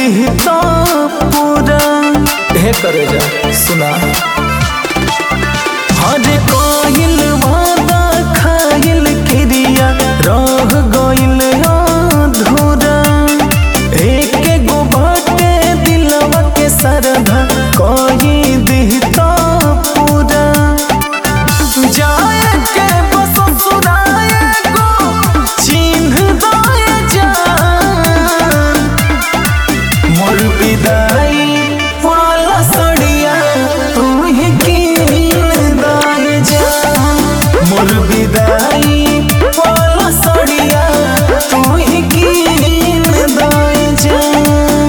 दिहता पूरा हे करे जा सुना हर कोइल वादा खाइल क्रिया रह गइल अधूरा एक गो बाटे दिलवा के सरधा कोई दिहता पूरा जाए के बस सुराए को चिन्ह दाए जान मोर विदाई वाला सड़िया तू ही कीन दाए जान मोर विदाई वाला सड़िया तू ही कीन दाए जान।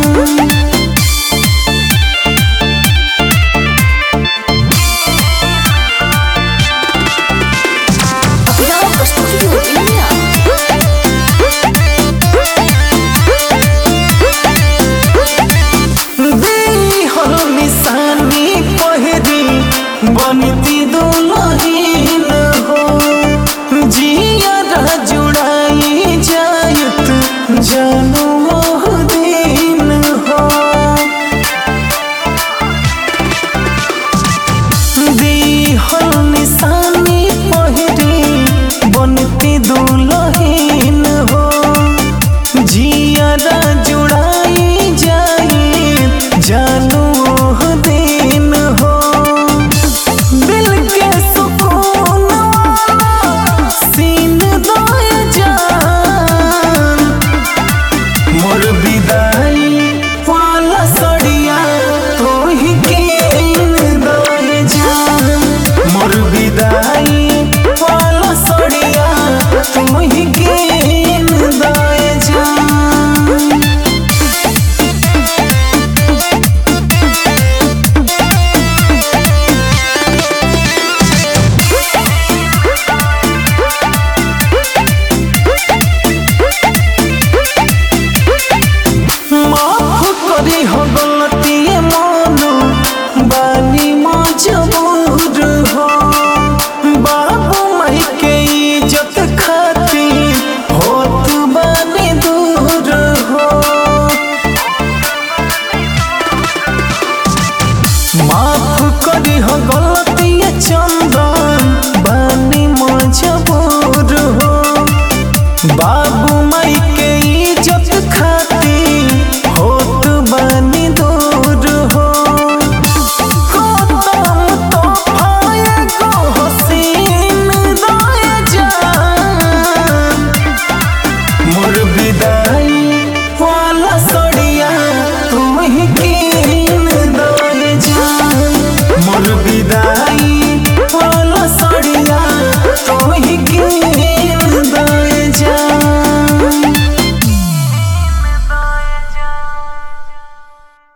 निशानी पहरी बनती दुल्हन हो जिया जुड़ाई जायत जानू मोह दिन हो दीहल निशानी पहरी बनती दुल्हन